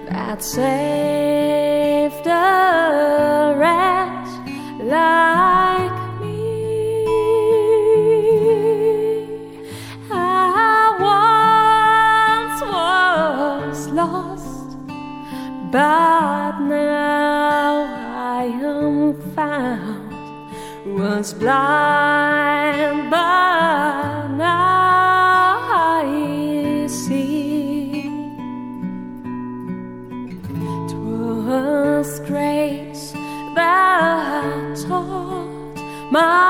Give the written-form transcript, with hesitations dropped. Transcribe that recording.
that saved a wretch like me. I once was lost, but now I am found. Was blind, but now I see. 'Twas grace that taught my